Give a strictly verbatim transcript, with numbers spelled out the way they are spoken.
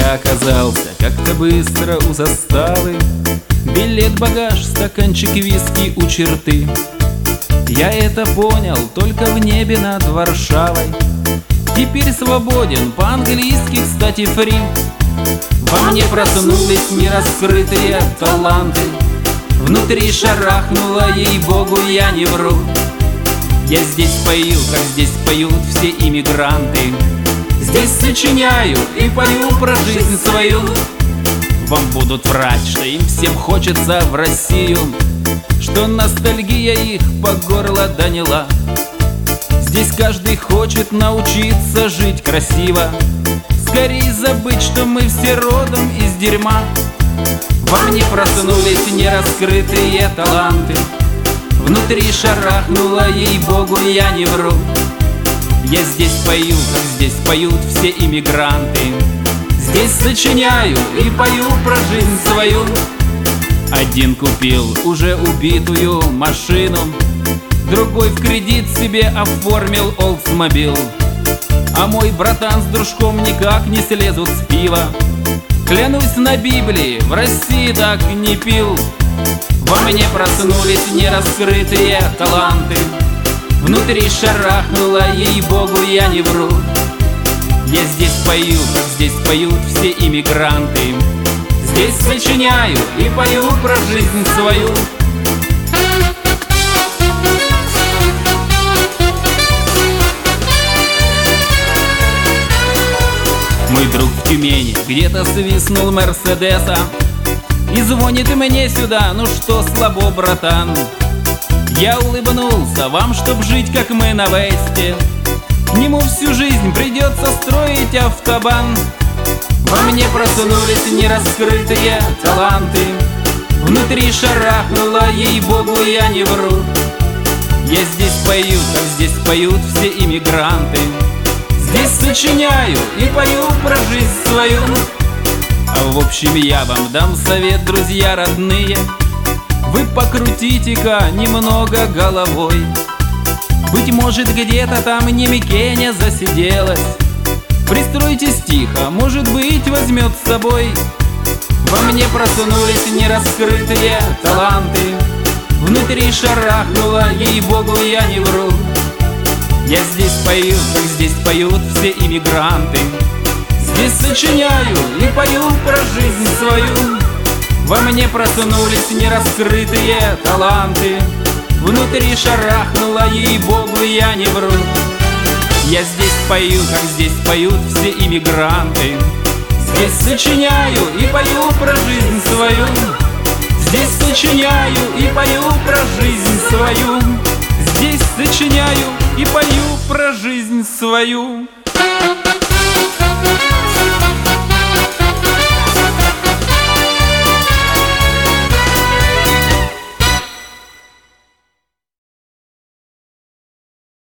я оказался как-то быстро у заставы. Билет, багаж, стаканчик виски у черты. Я это понял только в небе над Варшавой. Теперь свободен, по-английски, кстати, фри. Во мне проснулись нераскрытые таланты. Внутри шарахнуло, ей-богу, я не вру. Я здесь пою, как здесь поют все иммигранты. Здесь сочиняю и пою про жизнь свою. Вам будут врать, что им всем хочется в Россию, что ностальгия их по горло доняла. Здесь каждый хочет научиться жить красиво, скорее забыть, что мы все родом из дерьма. Во мне проснулись нераскрытые таланты. Внутри шарахнуло, ей-богу, я не вру. Я здесь пою, как здесь поют все иммигранты. Здесь сочиняю и пою про жизнь свою. Один купил уже убитую машину, другой в кредит себе оформил Oldsmobile. А мой братан с дружком никак не слезут с пива. Клянусь на Библии, в России так не пил. Во мне проснулись нераскрытые таланты. Внутри шарахнуло, ей-богу, я не вру. Я здесь пою, как здесь поют все иммигранты. Здесь сочиняю и пою про жизнь свою. Мой друг в Тюмени где-то свистнул Мерседеса и звонит мне сюда: ну что, слабо, братан? Я улыбнулся: вам, чтоб жить, как мы на Весте, к нему всю жизнь придется строить автобан. Во мне проснулись нераскрытые таланты. Внутри шарахнуло, ей-богу, я не вру. Я здесь пою, как здесь поют все иммигранты. Здесь сочиняю и пою про жизнь свою. А в общем, я вам дам совет, друзья родные: вы покрутите-ка немного головой. Быть может, где-то там Немикеня засиделась. Пристройтесь тихо, может быть, возьмет с собой. Во мне проснулись нераскрытые таланты. Внутри шарахнуло, ей-богу, я не вру. Я здесь пою, как здесь поют все иммигранты. Здесь сочиняю и пою про жизнь свою. Во мне проснулись нераскрытые таланты. Внутри шарахнуло, ей-богу, я не вру. Я здесь пою, как здесь поют все иммигранты. Здесь сочиняю и пою про жизнь свою. Здесь сочиняю и пою про жизнь свою. Здесь сочиняю и пою про жизнь свою.